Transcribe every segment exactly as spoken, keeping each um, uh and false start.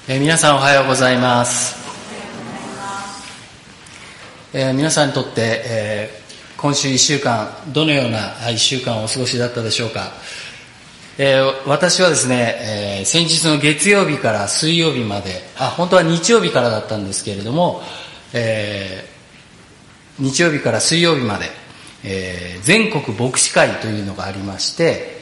えー、皆さんおはようございます。えー、皆さんにとって、えー、今週いっしゅうかんどのようないっしゅうかんをお過ごしだったでしょうか。えー、私はですね、えー、先日の月曜日から水曜日まで、あ本当は日曜日からだったんですけれども、えー、日曜日から水曜日まで、えー、全国牧師会というのがありまして、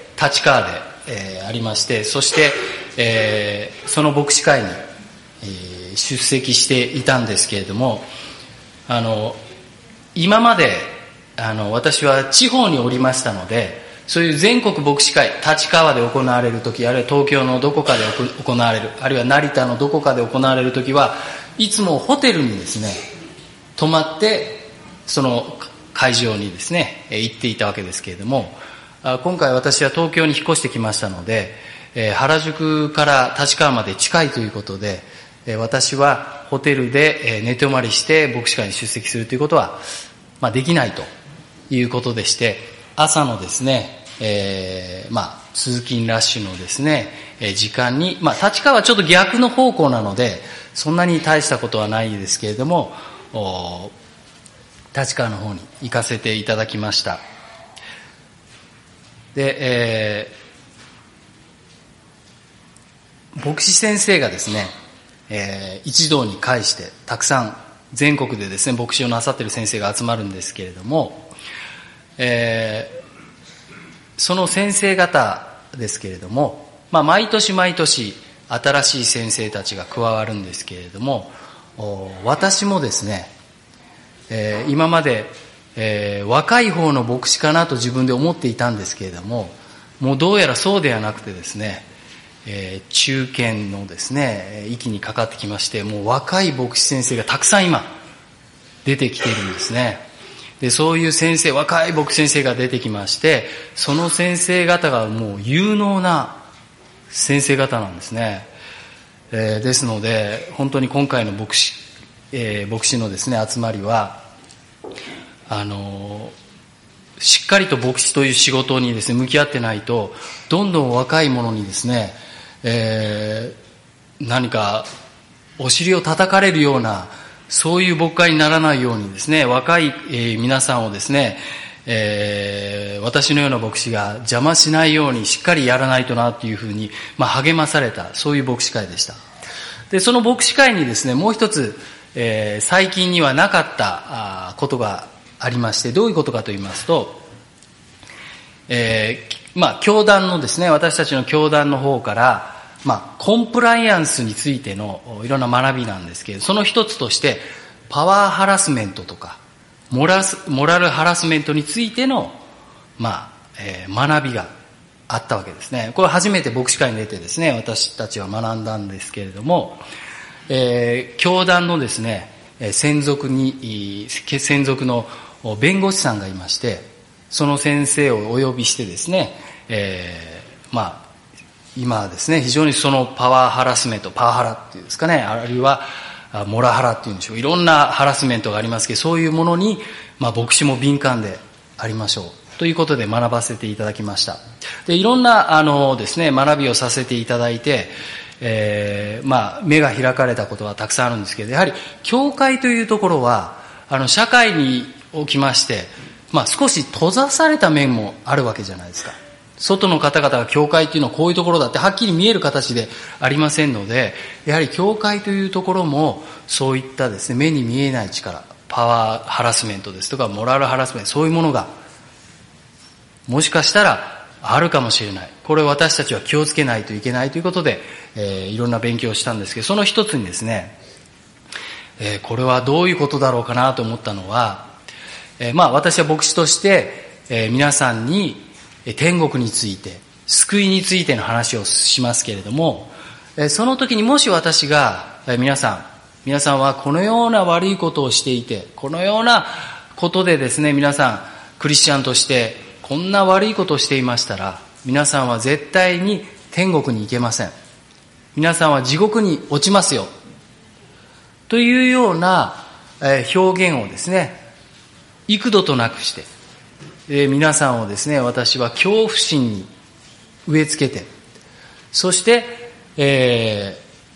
立川で、えー、ありまして、そして、えー、その牧師会に、えー、出席していたんですけれども、あの今まであの私は地方におりましたので、そういう全国牧師会、立川で行われるとき、あるいは東京のどこかで行われる、あるいは成田のどこかで行われるときは、いつもホテルにですね泊まってその会場にですね行っていたわけですけれども、今回私は東京に引っ越してきましたので、原宿から立川まで近いということで、私はホテルで寝泊まりして牧師会に出席するということは、まあ、できないということでして、朝のですね、えー、まあ通勤ラッシュのですね時間に、まあ立川はちょっと逆の方向なのでそんなに大したことはないですけれども、立川の方に行かせていただきました。で、えー、牧師先生がですね、えー、一堂に会してたくさん全国でですね牧師をなさっている先生が集まるんですけれども、えー、その先生方ですけれども、まあ、毎年毎年新しい先生たちが加わるんですけれども、私もですね、えー、今までえー、若い方の牧師かなと自分で思っていたんですけれども、もうどうやらそうではなくてですね、えー、中堅のですね域にかかってきまして、もう若い牧師先生がたくさん今出てきているんですね。でそういう先生、若い牧師先生が出てきまして、その先生方がもう有能な先生方なんですね。えー、ですので本当に今回の牧師、えー、牧師のですね集まりはあのしっかりと牧師という仕事にですね向き合ってないと、どんどん若い者にですね、えー、何かお尻を叩かれるようなそういう牧会にならないようにですね、若い、えー、皆さんをですね、えー、私のような牧師が邪魔しないようにしっかりやらないとなというふうに、まあ、励まされた、そういう牧師会でした。でその牧師会にですねもう一つ、えー、最近にはなかったことがありまして、どういうことかと言いますと、えー、まあ教団のですね、私たちの教団の方から、まあコンプライアンスについてのいろんな学びなんですけど、その一つとしてパワーハラスメントとかモラス、モラルハラスメントについてのまあ、えー、学びがあったわけですね。これ初めて牧師会に出てですね、私たちは学んだんですけれども、えー、教団のですね、専属に専属の弁護士さんがいまして、その先生をお呼びしてですね、えー、まあ今はですね非常にそのパワーハラスメント、パワハラっていうんですかね、あるいはモラハラっていうんでしょう、いろんなハラスメントがありますけど、そういうものに、まあ、牧師も敏感でありましょうということで学ばせていただきました。でいろんなあのですね学びをさせていただいて、えー、まあ目が開かれたことはたくさんあるんですけど、やはり教会というところはあの社会におきまして、まあ少し閉ざされた面もあるわけじゃないですか。外の方々が教会っていうのはこういうところだってはっきり見える形でありませんので、やはり教会というところもそういったですね目に見えない力、パワーハラスメントですとかモラルハラスメント、そういうものがもしかしたらあるかもしれない。これを私たちは気をつけないといけないということで、えー、いろんな勉強をしたんですけど、その一つにですね、えー、これはどういうことだろうかなと思ったのは、えー、まあ私は牧師として、えー、皆さんに天国について、救いについての話をしますけれども、えー、その時にもし私が、えー、皆さん皆さんはこのような悪いことをしていて、このようなことでですね皆さんクリスチャンとしてこんな悪いことをしていましたら、皆さんは絶対に天国に行けません。皆さんは地獄に落ちますよというような表現をですね幾度となくして、えー、皆さんをですね私は恐怖心に植え付けて、そして、えー、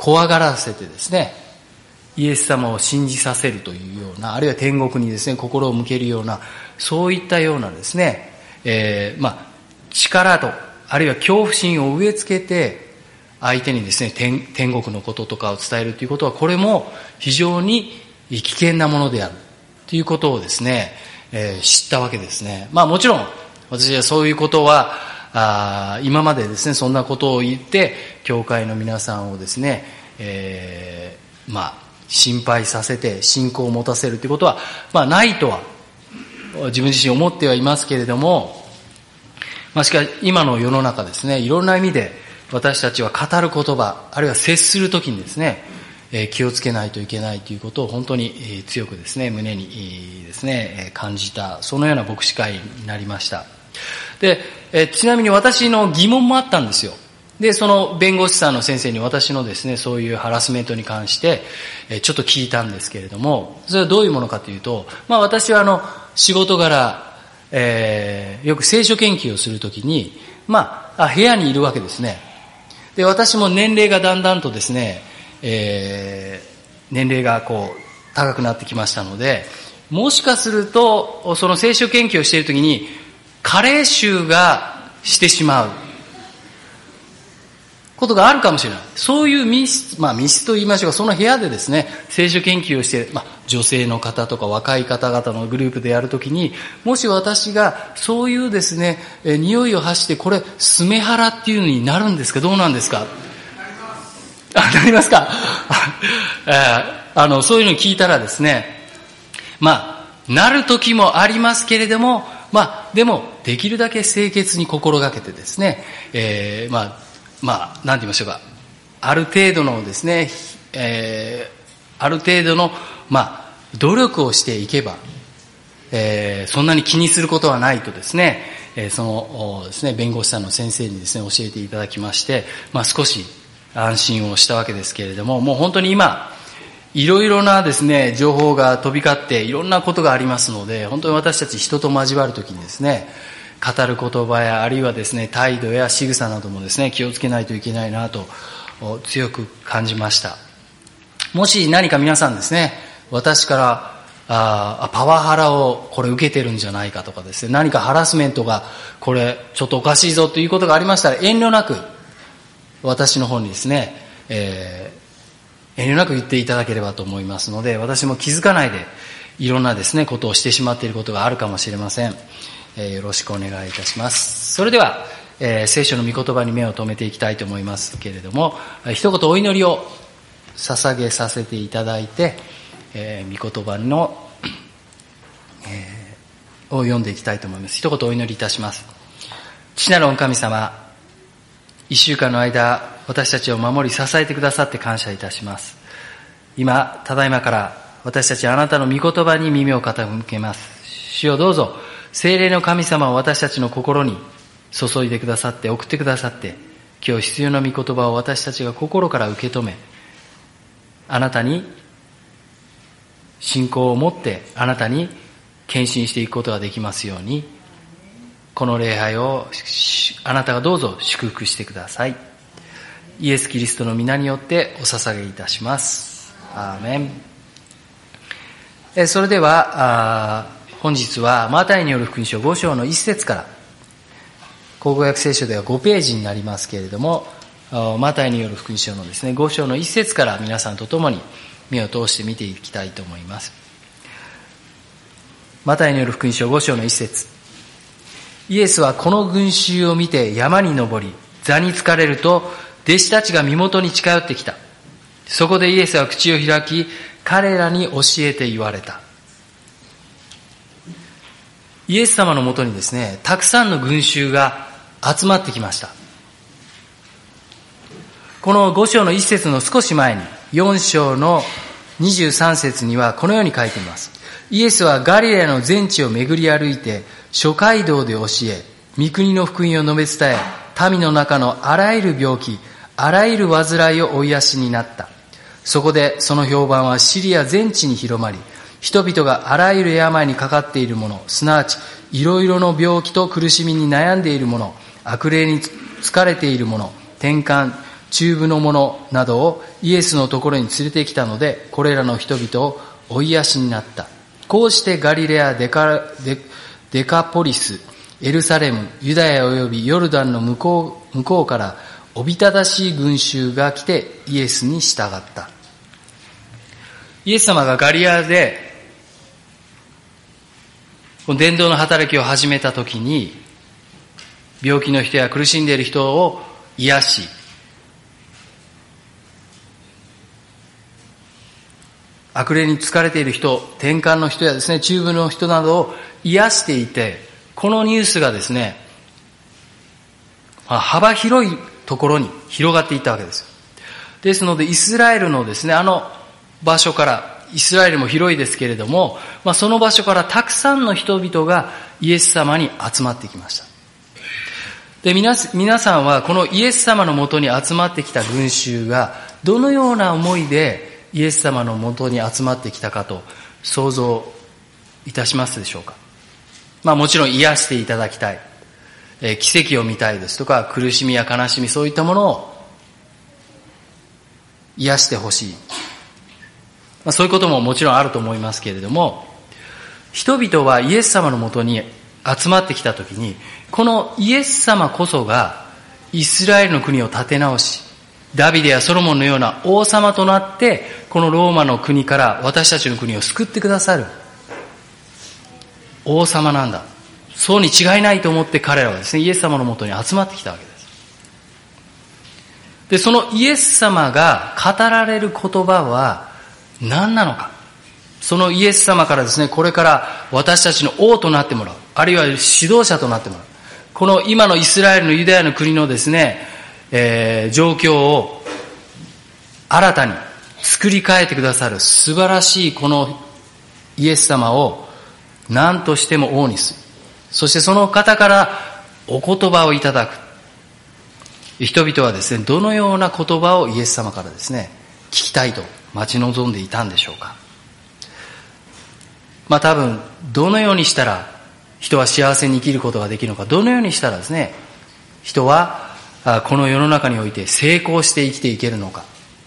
怖がらせてですね、イエス様を信じさせるというような、あるいは天国にですね、心を向けるような、そういったようなですね、えー、まあ、力と、あるいは恐怖心を植え付けて、相手にですね、天、天国のこととかを伝えるということは、これも非常に危険なものであるということをですね、えー、知ったわけですね。まあもちろん、私はそういうことは、あ今までですね、そんなことを言って、教会の皆さんをですね、えー、まあ、心配させて信仰を持たせるということは、まあないとは、自分自身思ってはいますけれども、まあしかし今の世の中ですね、いろんな意味で私たちは語る言葉、あるいは接するときにですね、えー、気をつけないといけないということを本当に、えー、強くですね、胸に、えー、ですね、えー、感じた、そのような牧師会になりました。で、えー、ちなみに私の疑問もあったんですよ。で、その弁護士さんの先生に私のですね、そういうハラスメントに関して、えー、ちょっと聞いたんですけれども、それはどういうものかというと、まあ私はあの、仕事柄、えー、よく聖書研究をするときに、まあ、部屋にいるわけですね。で、私も年齢がだんだんとですね、えー、年齢がこう、高くなってきましたので、もしかすると、その聖書研究をしているときに、加齢臭がしてしまうことがあるかもしれない。そういう密室、まあ密室と言いましょうか、その部屋でですね、聖書研究をして、まあ女性の方とか若い方々のグループでやるときに、もし私がそういうですね、え匂いを発して、これ、スメハラっていうのになるんですか、どうなんですか？あ、なりますか？えー、あの、そういうのを聞いたらですね、まあ、なる時もありますけれども、まあ、でも、できるだけ清潔に心がけてですね、えー、まあ、まあ、なんて言いましょうか、ある程度のですね、えー、ある程度の、まあ、努力をしていけば、えー、そんなに気にすることはないとですね、えー、そのですね、弁護士さんの先生にですね、教えていただきまして、まあ少し安心をしたわけですけれども、もう本当に今、いろいろなですね、情報が飛び交って、いろんなことがありますので、本当に私たち人と交わるときにですね、語る言葉や、あるいはですね、態度や仕草などもですね、気をつけないといけないなと、強く感じました。もし何か皆さんですね、私から、あパワハラをこれ受けてるんじゃないかとかですね、何かハラスメントがこれちょっとおかしいぞということがありましたら、遠慮なく私の方にですね、えー、遠慮なく言っていただければと思いますので、私も気づかないでいろんなですね、ことをしてしまっていることがあるかもしれません。えー、よろしくお願いいたします。それでは、えー、聖書の御言葉に目を留めていきたいと思いますけれども、一言お祈りを捧げさせていただいて、えー、御言葉の、えー、を読んでいきたいと思います。一言お祈りいたします。父なる御神様、一週間の間私たちを守り支えてくださって感謝いたします。今ただいまから私たちあなたの御言葉に耳を傾けます。主よ、どうぞ聖霊の神様を私たちの心に注いでくださって、送ってくださって、今日必要な御言葉を私たちが心から受け止め、あなたに信仰を持ってあなたに献身していくことができますように、この礼拝をあなたがどうぞ祝福してください。イエス・キリストの皆によってお捧げいたします。アーメン。えそれでは本日はマタイによる福音書ご章の一節から、口語訳聖書ではごページになりますけれども、マタイによる福音書のですね、ご章の一節から皆さんと共に目を通して見ていきたいと思います。マタイによる福音書ご章の一節。イエスはこの群衆を見て山に登り、座に疲れると弟子たちが身元に近寄ってきた。そこでイエスは口を開き、彼らに教えて言われた。イエス様のもとにですね、たくさんの群衆が集まってきました。このご章の一節の少し前に、よん章のにじゅうさん節にはこのように書いています。イエスはガリラヤの全地を巡り歩いて、諸街道で教え、御国の福音を述べ伝え、民の中のあらゆる病気、あらゆる患いをお癒しになった。そこでその評判はシリア全地に広まり、人々があらゆる病にかかっている者、すなわちいろいろの病気と苦しみに悩んでいる者、悪霊に疲れている者、転換、 中部の者などをイエスのところに連れてきたので、これらの人々を追い出しになった。こうしてガリレア、デカ、デ、デカポリス、エルサレム、ユダヤ及びヨルダンの向こう、向こうからおびただしい群衆が来てイエスに従った。イエス様がガリレアでこの伝道の働きを始めたときに、病気の人や苦しんでいる人を癒し、悪霊に疲れている人、転換の人やですね、中部の人などを癒していて、このニュースがですね、幅広いところに広がっていったわけです。ですので、イスラエルのですね、あの場所から、イスラエルも広いですけれども、まあ、その場所からたくさんの人々がイエス様に集まってきました。で、皆、皆さんはこのイエス様のもとに集まってきた群衆がどのような思いでイエス様のもとに集まってきたかと想像いたしますでしょうか。まあもちろん癒していただきたい、えー、奇跡を見たいですとか、苦しみや悲しみ、そういったものを癒してほしい、まあ、そういうことももちろんあると思いますけれども、人々はイエス様のもとに集まってきたときに、このイエス様こそがイスラエルの国を立て直し、ダビデやソロモンのような王様となって、このローマの国から私たちの国を救ってくださる王様なんだ、そうに違いないと思って彼らはですね、イエス様のもとに集まってきたわけです。で、そのイエス様が語られる言葉は何なのか。そのイエス様からですね、これから私たちの王となってもらう、あるいは指導者となってもらう、この今のイスラエルのユダヤの国のですね、えー、状況を新たに作り変えてくださる素晴らしいこのイエス様を何としても王にする。そしてその方からお言葉をいただく。人々はですね、どのような言葉をイエス様からですね、聞きたいと待ち望んでいたんでしょうか。まあ多分、どのようにしたら人は幸せに生きることができるのか、どのようにしたらですね、人はこの世の中において成功して生きていけるのか。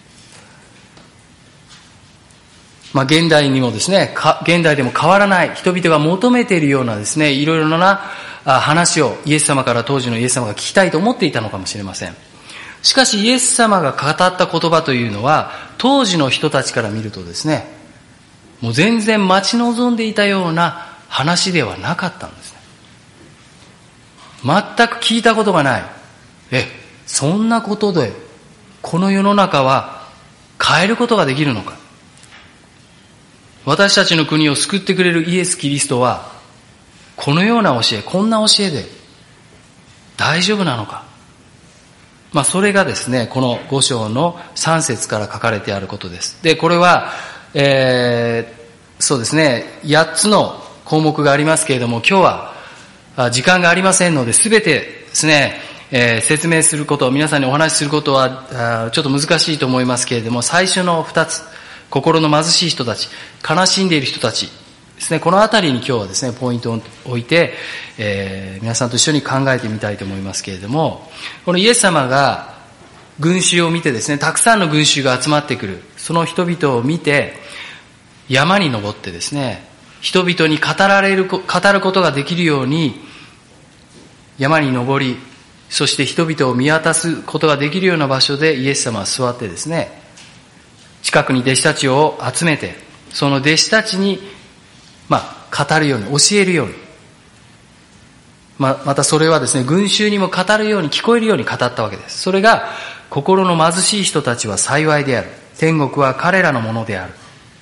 まあ現代にもですね、現代でも変わらない人々が求めているようなですね、いろいろな話をイエス様から当時のイエス様が聞きたいと思っていたのかもしれません。しかしイエス様が語った言葉というのは、当時の人たちから見るとですね、もう全然待ち望んでいたような話ではなかったんですね。全く聞いたことがない。え、そんなことでこの世の中は変えることができるのか。私たちの国を救ってくれるイエス・キリストはこのような教え、こんな教えで大丈夫なのか。まあそれがですね、このご章のさん節から書かれてあることです。で、これはえー、そうですね、やっつの項目がありますけれども、今日は時間がありませんので、すべてですね、えー、説明すること、皆さんにお話しすることはちょっと難しいと思いますけれども、最初の二つ、心の貧しい人たち、悲しんでいる人たちですね、このあたりに今日はですね、ポイントを置いて、えー、皆さんと一緒に考えてみたいと思いますけれども、このイエス様が群衆を見てですね、たくさんの群衆が集まってくる、その人々を見て、山に登ってですね、人々に語られる、語ることができるように山に登り、そして人々を見渡すことができるような場所でイエス様は座ってですね、近くに弟子たちを集めて、その弟子たちにまあ語るように、教えるように、ままたそれはですね、群衆にも語るように、聞こえるように語ったわけです。それが、心の貧しい人たちは幸いである、天国は彼らのものである。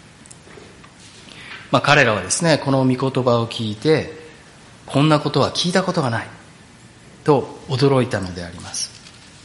まあ彼らはですね、この御言葉を聞いて、こんなことは聞いたことがないと驚いたのであります。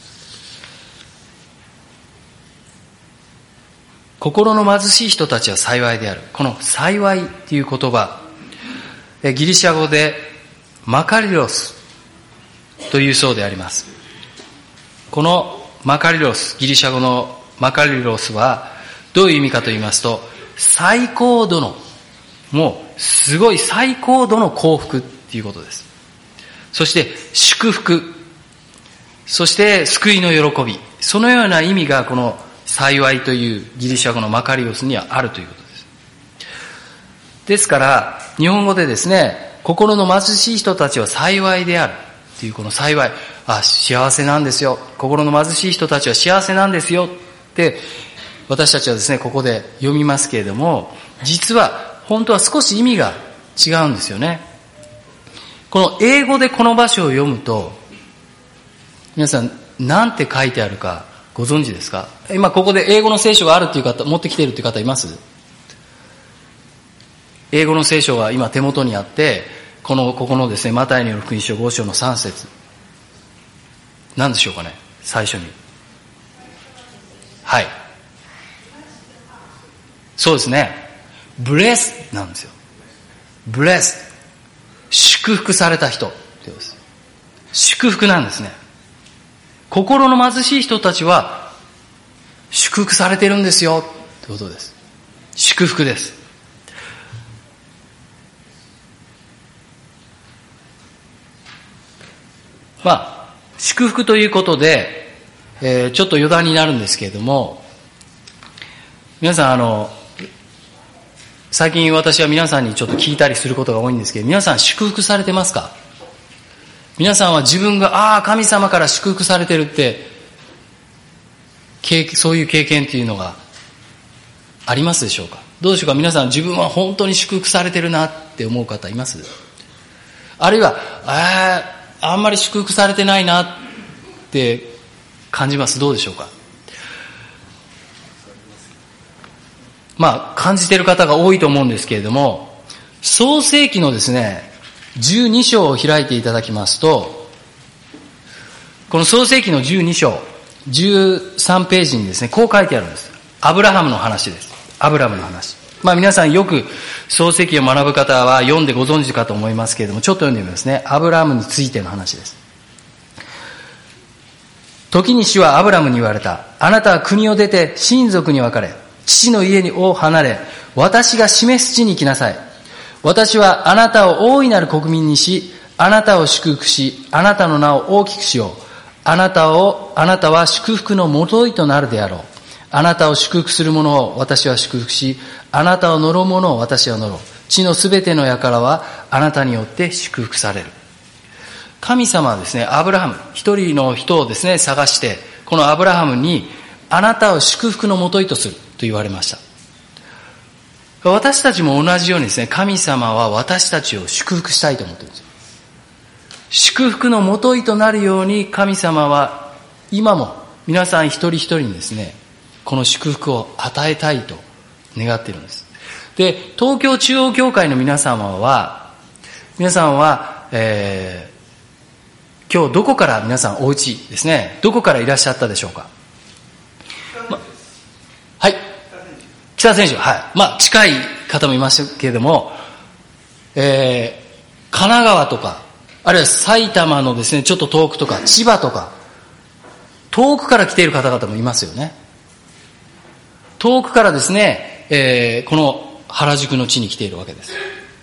心の貧しい人たちは幸いである。この幸いという言葉、ギリシャ語でマカリロスというそうであります。このマカリロス、ギリシャ語のマカリロスはどういう意味かと言いますと、最高度の、もうすごい最高度の幸福っていうことです。そして祝福、そして救いの喜び、 そのような意味がこの幸いというギリシャ語のマカリオスにはあるということです。ですから日本語でですね、心の貧しい人たちは幸いであるというこの幸い、あ、幸せなんですよ、心の貧しい人たちは幸せなんですよって私たちはですねここで読みますけれども、実は本当は少し意味が違うんですよね。この英語でこの場所を読むと、皆さん何て書いてあるかご存知ですか？今ここで英語の聖書があるっていう方、持ってきているっていう方います？英語の聖書が今手元にあって、このここのですねマタイによる福音書ご章のさん節、何でしょうかね、最初に。はい、そうですね、ブレスなんですよ。ブレス、祝福された人ってことです。祝福なんですね。心の貧しい人たちは祝福されてるんですよってことです。祝福です。まあ祝福ということで、えー、ちょっと余談になるんですけれども、皆さんあの最近私は皆さんにちょっと聞いたりすることが多いんですけど、皆さん祝福されてますか？皆さんは自分が、ああ神様から祝福されてるって、そういう経験っていうのがありますでしょうか？どうでしょうか？皆さん自分は本当に祝福されてるなって思う方います？あるいは、ああ、あんまり祝福されてないなって感じます？どうでしょうか？まあ感じている方が多いと思うんですけれども、創世記のですねじゅうに章を開いていただきますと、この創世記のじゅうに章じゅうさんページにですねこう書いてあるんです。アブラハムの話です。アブラムの話。まあ皆さんよく創世記を学ぶ方は読んでご存知かと思いますけれども、ちょっと読んでみますね。アブラムについての話です。時に主はアブラムに言われた。あなたは国を出て親族に別れ、父の家を離れ、私が示す地に来なさい。私はあなたを大いなる国民にし、あなたを祝福し、あなたの名を大きくしよう。あなたを、あなたは祝福のもといとなるであろう。あなたを祝福する者を私は祝福し、あなたを呪う者を私は呪う。地のすべての輩はあなたによって祝福される。神様はですね、アブラハム、一人の人をですね、探して、このアブラハムに、あなたを祝福のもといとすると言われました。私たちも同じようにですね、神様は私たちを祝福したいと思っているんですよ。祝福のもといとなるように神様は今も皆さん一人一人にですね、この祝福を与えたいと願っているんです。で、東京中央教会の皆様は、皆さんは、えー、今日どこから皆さんお家ですね、どこからいらっしゃったでしょうか？ま、はい。北千住。はい。まあ、近い方もいますけれども、えー、神奈川とか、あるいは埼玉のですね、ちょっと遠くとか、千葉とか、遠くから来ている方々もいますよね。遠くからですね、えー、この原宿の地に来ているわけです。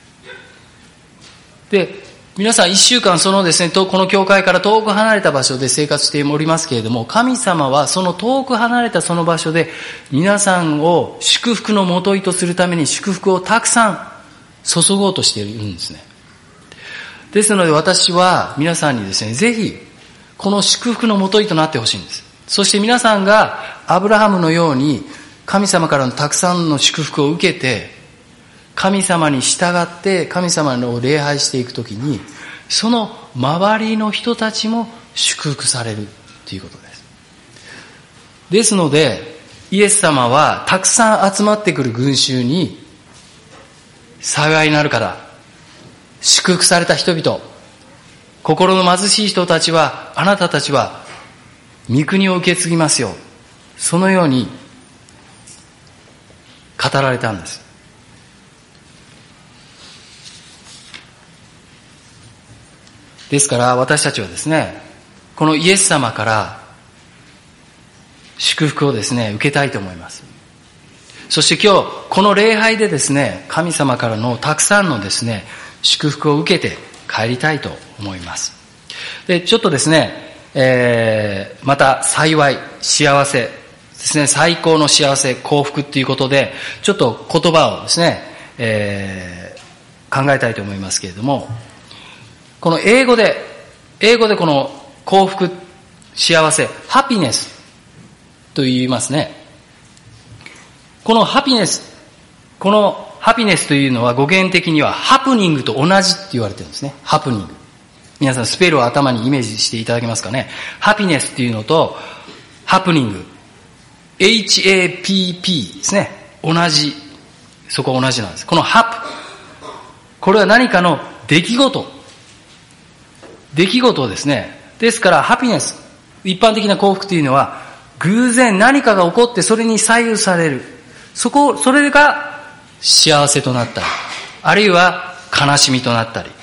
で、皆さん一週間そのですね、この教会から遠く離れた場所で生活しておりますけれども、神様はその遠く離れたその場所で皆さんを祝福のもといとするために祝福をたくさん注ごうとしているんですね。ですので私は皆さんにですね、ぜひこの祝福のもといとなってほしいんです。そして皆さんがアブラハムのように神様からのたくさんの祝福を受けて、神様に従って神様を礼拝していくときに、その周りの人たちも祝福されるということです。ですのでイエス様はたくさん集まってくる群衆に、幸いなる方、祝福された人々、心の貧しい人たちは、あなたたちは御国を受け継ぎますよ、そのように語られたんです。ですから私たちはですね、このイエス様から祝福をですね、受けたいと思います。そして今日この礼拝でですね、神様からのたくさんのですね、祝福を受けて帰りたいと思います。で、ちょっとですね、 えー、また幸い、幸せですね、最高の幸せ、幸福っていうことで、ちょっと言葉をですね、えー、考えたいと思いますけれども、この英語で、英語でこの幸福、幸せ、ハピネスと言いますね。このハピネス、このハピネスというのは語源的にはハプニングと同じって言われてるんですね。ハプニング。皆さんスペルを頭にイメージしていただけますかね。ハピネスっていうのとハプニング。エイチエーピーピー ですね。同じ。そこは同じなんです。このハプ。これは何かの出来事。出来事ですね。ですからハピネス。一般的な幸福というのは偶然何かが起こってそれに左右される。そこ、それが幸せとなったり、あるいは悲しみとなったり。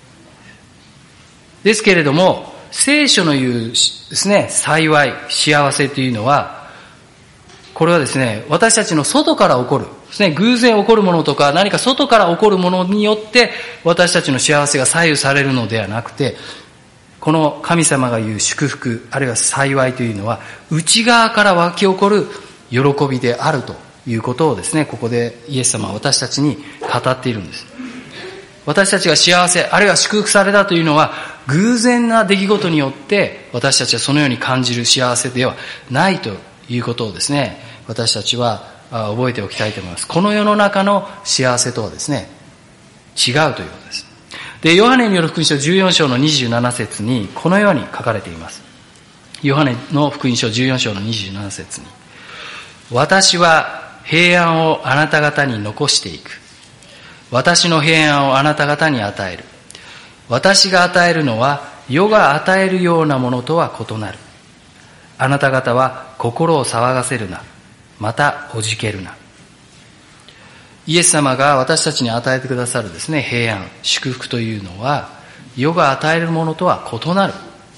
ですけれども、聖書の言うですね、幸い、幸せというのは、これはですね、私たちの外から起こる、ですね、偶然起こるものとか、何か外から起こるものによって、私たちの幸せが左右されるのではなくて、この神様が言う祝福、あるいは幸いというのは、内側から湧き起こる喜びであるということをですね、ここでイエス様は私たちに語っているんです。私たちが幸せ、あるいは祝福されたというのは、偶然な出来事によって私たちはそのように感じる幸せではないということをですね、私たちは覚えておきたいと思います。この世の中の幸せとはですね、違うということです。で、ヨハネによる福音書じゅうよん章のにじゅうなな節にこのように書かれています。ヨハネの福音書じゅうよん章のにじゅうなな節に、私は平安をあなた方に残していく。私の平安をあなた方に与える。私が与えるのは世が与えるようなものとは異なる。あなた方は心を騒がせるな。またおじけるな。イエス様が私たちに与えてくださるですね、平安、祝福というのは世が与えるものとは異なる。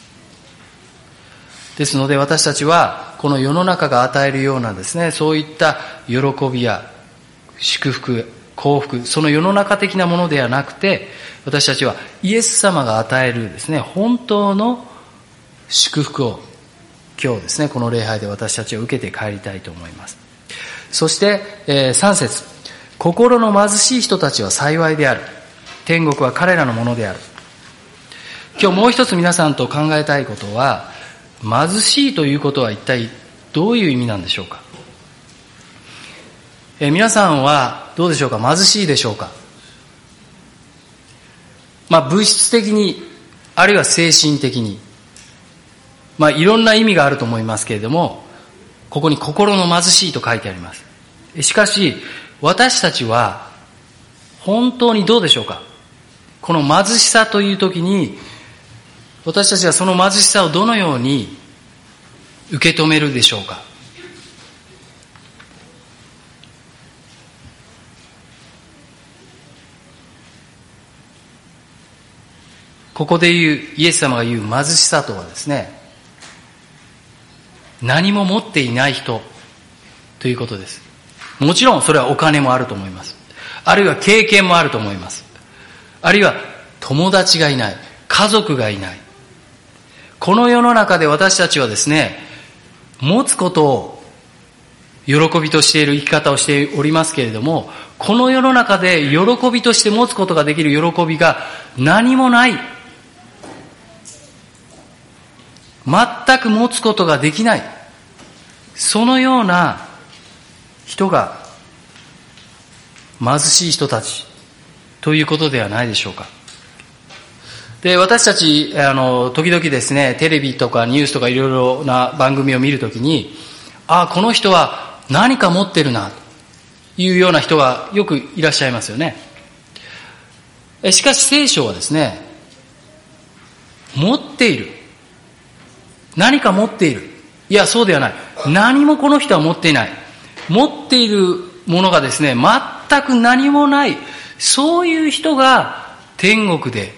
ですので私たちはこの世の中が与えるようなですね、そういった喜びや祝福、幸福、その世の中的なものではなくて、私たちはイエス様が与えるですね、本当の祝福を今日ですね、この礼拝で私たちは受けて帰りたいと思います。そして、えー、さん節、心の貧しい人たちは幸いである。天国は彼らのものである。今日もう一つ皆さんと考えたいことは、貧しいということは一体どういう意味なんでしょうか。えー、皆さんはどうでしょうか。貧しいでしょうか。まあ物質的に、あるいは精神的に、まあいろんな意味があると思いますけれども、ここに心の貧しいと書いてあります。しかし私たちは本当にどうでしょうか。この貧しさという時に、私たちはその貧しさをどのように受け止めるでしょうか。ここで言う、イエス様が言う貧しさとはですね、何も持っていない人ということです。もちろんそれはお金もあると思います。あるいは経験もあると思います。あるいは友達がいない、家族がいない。この世の中で私たちはですね、持つことを喜びとしている生き方をしておりますけれども、この世の中で喜びとして持つことができる喜びが何もない。全く持つことができない。そのような人が貧しい人たちということではないでしょうか。で、私たち、あの、時々ですね、テレビとかニュースとかいろいろな番組を見るときに、ああ、この人は何か持ってるな、というような人がよくいらっしゃいますよね。しかし聖書はですね、持っている。何か持っている。いや、そうではない。何もこの人は持っていない。持っているものがですね、全く何もない。そういう人が天国で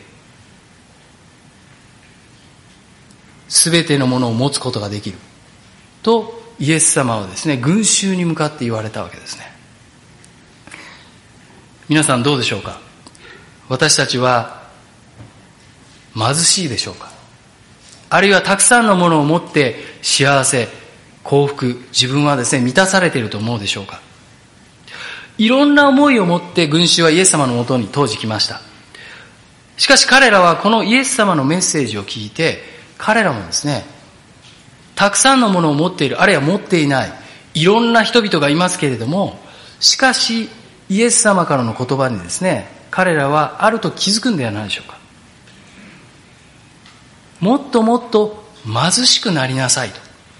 全てのものを持つことができる。と、イエス様はですね、群衆に向かって言われたわけですね。皆さんどうでしょうか。私たちは貧しいでしょうか。 あるいはたくさんのものを持って幸せ、幸福、自分はですね、満たされていると思うでしょうか。いろんな思いを持って群衆はイエス様のもとに当時来ました。しかし彼らはこのイエス様のメッセージを聞いて、彼らもですね、たくさんのものを持っている、あるいは持っていない、いろんな人々がいますけれども、しかしイエス様からの言葉にですね、彼らはあると気づくんではないでしょうか。もっともっと貧しくなりなさいと。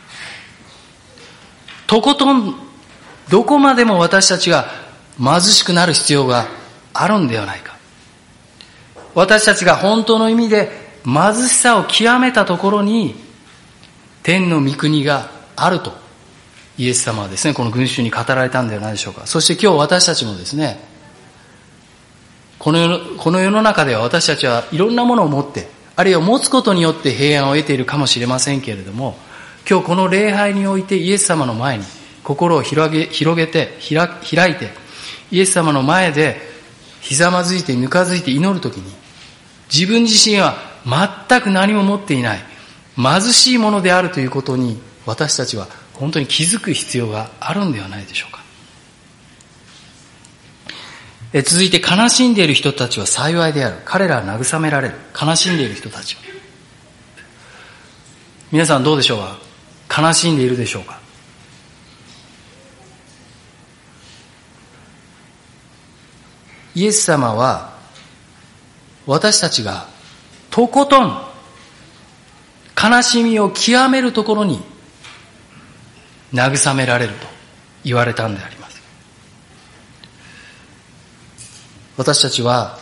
とことんどこまでも私たちが貧しくなる必要があるんではないか。私たちが本当の意味で貧しさを極めたところに天の御国があるとイエス様はですね、この群衆に語られたんではないでしょうか。そして今日私たちもですね、この世の、この世の中では私たちはいろんなものを持って、あるいは持つことによって平安を得ているかもしれませんけれども、今日この礼拝においてイエス様の前に心を広げ、広げて、開、開いて、イエス様の前でひざまずいてぬかずいて祈るときに、自分自身は全く何も持っていない、貧しいものであるということに私たちは本当に気づく必要があるんではないでしょうか。え続いて、悲しんでいる人たちは幸いである。彼らは慰められる。悲しんでいる人たちは。皆さんどうでしょうか。悲しんでいるでしょうか。イエス様は私たちがとことん悲しみを極めるところに慰められると言われたんであります。私たちは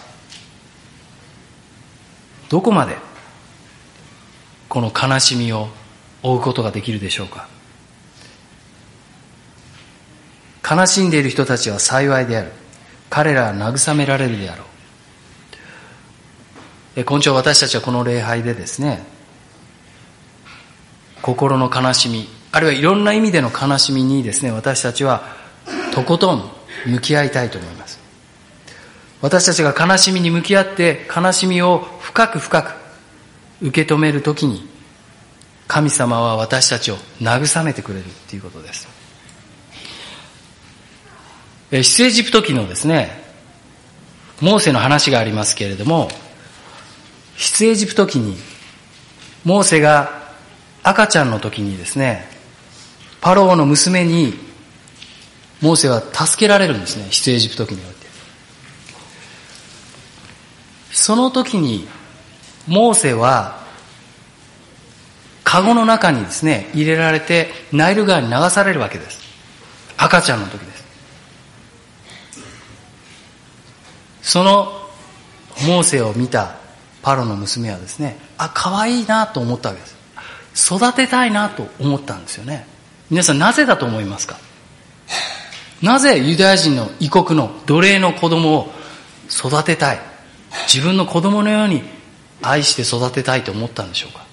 どこまでこの悲しみを負うことができるでしょうか。悲しんでいる人たちは幸いである。彼らは慰められるであろう。今朝私たちはこの礼拝でですね、心の悲しみ、あるいはいろんな意味での悲しみにですね、私たちはとことん向き合いたいと思います。私たちが悲しみに向き合って悲しみを深く深く受け止めるときに、神様は私たちを慰めてくれるということです。出エジプト記のですね、モーセの話がありますけれども、出エジプト記にモーセが赤ちゃんの時にですね、パローの娘にモーセは助けられるんですね、出エジプト記において。その時にモーセはカゴの中にですね入れられてナイル川に流されるわけです。赤ちゃんの時です。そのモーセを見たパロの娘はですね、あ、可愛いなと思ったわけです。育てたいなと思ったんですよね。皆さんなぜだと思いますか。なぜユダヤ人の異国の奴隷の子供を育てたい、自分の子供のように愛して育てたいと思ったんでしょうか。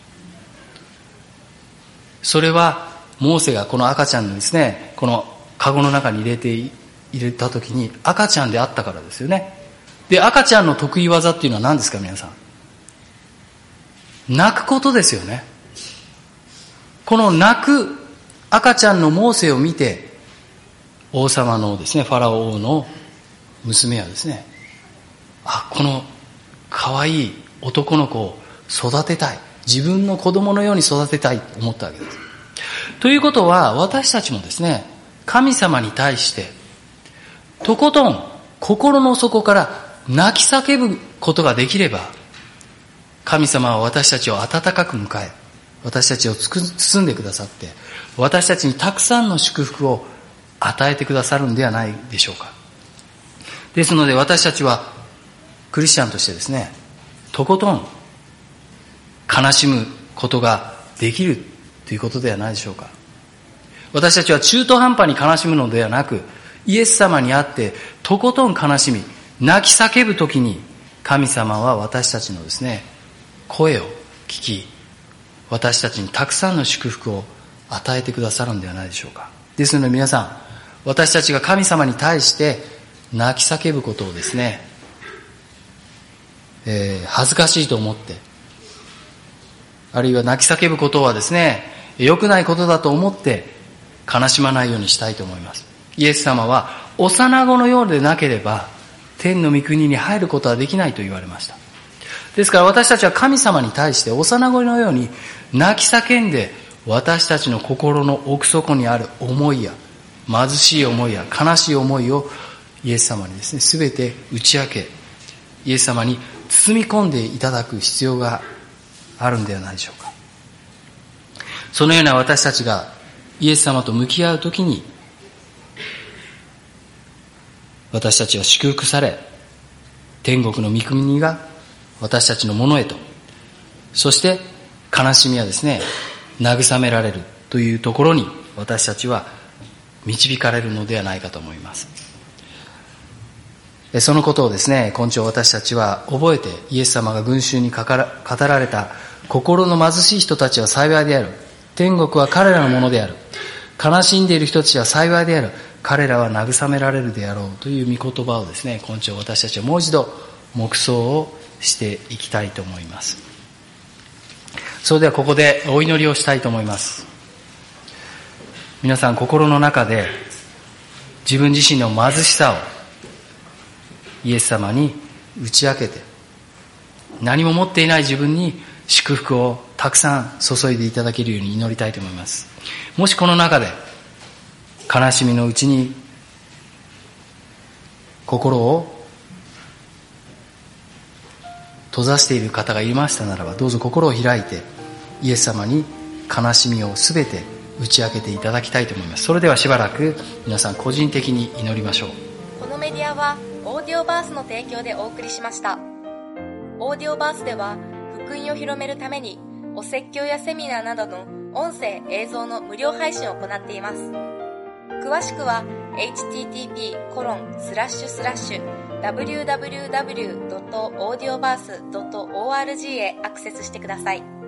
それはモーセがこの赤ちゃんのですね、このカゴの中に入れて入れた時に赤ちゃんであったからですよね。で、赤ちゃんの得意技っていうのは何ですか、皆さん。泣くことですよね。この泣く赤ちゃんのモーセを見て、王様のですね、ファラオ王の娘はですね、あ、この可愛い男の子を育てたい、自分の子供のように育てたいと思ったわけです。ということは、私たちもですね、神様に対してとことん心の底から泣き叫ぶことができれば、神様は私たちを温かく迎え、私たちを包んでくださって、私たちにたくさんの祝福を与えてくださるんではないでしょうか。ですので私たちはクリスチャンとしてですね、とことん悲しむことができるということではないでしょうか。私たちは中途半端に悲しむのではなく、イエス様にあってとことん悲しみ、泣き叫ぶときに、神様は私たちのですね、声を聞き、私たちにたくさんの祝福を与えてくださるんではないでしょうか。ですので皆さん、私たちが神様に対して泣き叫ぶことをですね、えー、恥ずかしいと思ってあるいは泣き叫ぶことはですね、良くないことだと思って悲しまないようにしたいと思います。イエス様は幼子のようでなければ天の御国に入ることはできないと言われました。ですから私たちは神様に対して幼子のように泣き叫んで、私たちの心の奥底にある思いや貧しい思いや悲しい思いをイエス様にですね、すべて打ち明け、イエス様に包み込んでいただく必要があるんではないでしょうか。そのような私たちがイエス様と向き合うときに、私たちは祝福され、天国の御国が私たちのものへと、そして悲しみはですね、慰められるというところに私たちは導かれるのではないかと思います。そのことをですね、今朝私たちは覚えて、イエス様が群衆に語られた心の貧しい人たちは幸いである、天国は彼らのものである、悲しんでいる人たちは幸いである、彼らは慰められるであろうという御言葉をですね、今朝私たちはもう一度黙想をしていきたいと思います。それではここでお祈りをしたいと思います。皆さん心の中で自分自身の貧しさをイエス様に打ち明けて、何も持っていない自分に祝福をたくさん注いでいただけるように祈りたいと思います。もしこの中で悲しみのうちに心を閉ざしている方がいましたならば、どうぞ心を開いてイエス様に悲しみをすべて打ち明けていただきたいと思います。それではしばらく皆さん個人的に祈りましょう。 このメディアはオーディオバースの提供でお送りしました。オーディオバースでは福音を広めるためにお説教やセミナーなどの音声映像の無料配信を行っています。詳しくは エイチティーティーピーコロンスラッシュスラッシュダブリューダブリューダブリュードットオーディオバースドットオーアールジー へアクセスしてください。